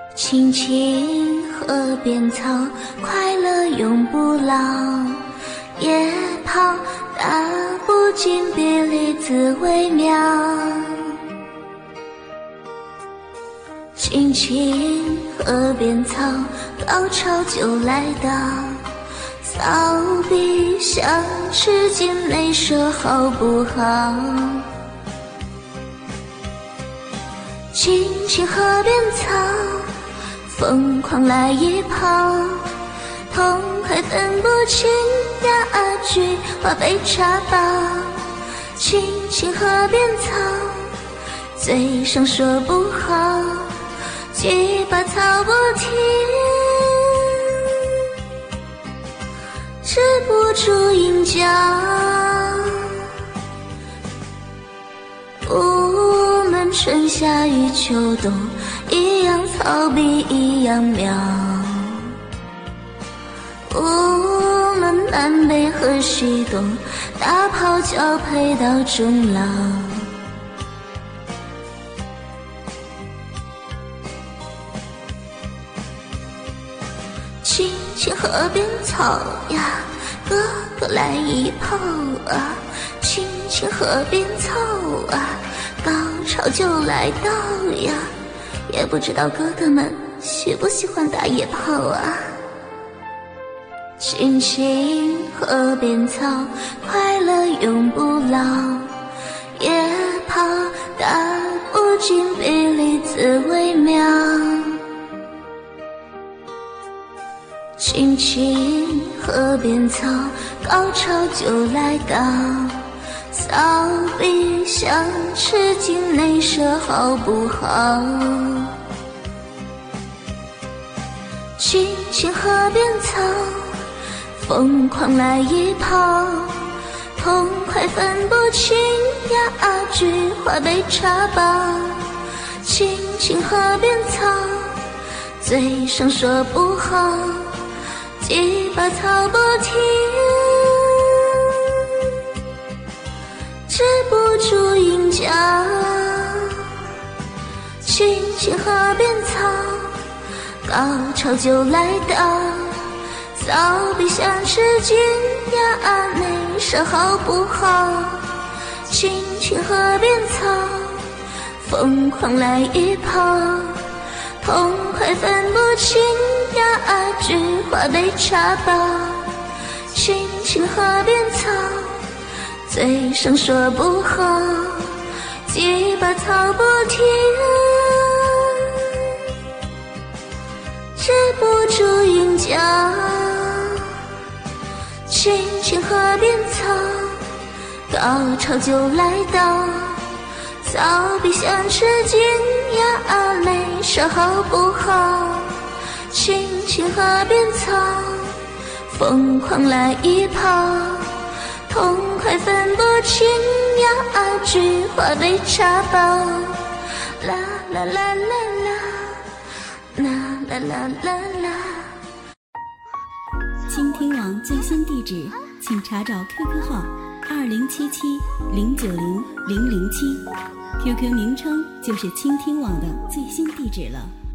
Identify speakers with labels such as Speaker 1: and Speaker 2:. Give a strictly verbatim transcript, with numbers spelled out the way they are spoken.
Speaker 1: 青青河边草，快乐永不老。夜跑打不尽别离滋味妙。青青河边草，高潮就来到。扫笔相持尽没舍好不好？青青河边草，疯狂来一炮，痛快分不清呀菊花被插爆。青青河边草，嘴上说不好，几把草不停，止不住阴交。我们春夏与秋冬，一样草比一样妙。我们南北和西东，大炮交配到终老。青青河边草呀，哥哥来一炮啊！青青河边草啊，高潮就来到呀！也不知道哥哥们喜不喜欢打野炮啊？青青河边草，快乐永不老。夜跑打不尽别离滋味妙。青青河边草，高潮就来到。扫笔相持尽内舍好不好？青青河边草，疯狂来一炮，痛快分不清呀菊花被插爆。青青河边草，嘴上说不好，几把草不停，止不住阴交。青青河边草，高潮就来到。扫笔相持尽呀没舍好不好？青青河边草，疯狂来一炮，痛快分不清呀菊花被插爆。青青河边草，嘴上说不好，几把草不停，止不住阴交。青青河边草，高潮就来到。扫笔相持尽呀没舍好不好？青青河边草，疯狂来一炮，痛快分不清呀菊花被插爆。啦啦啦啦啦，啦啦啦啦啦。
Speaker 2: 倾听网最新地址，请查找 Q Q 号二零七七零九零零零七 ，Q Q 名称就是倾听网的最新地址了。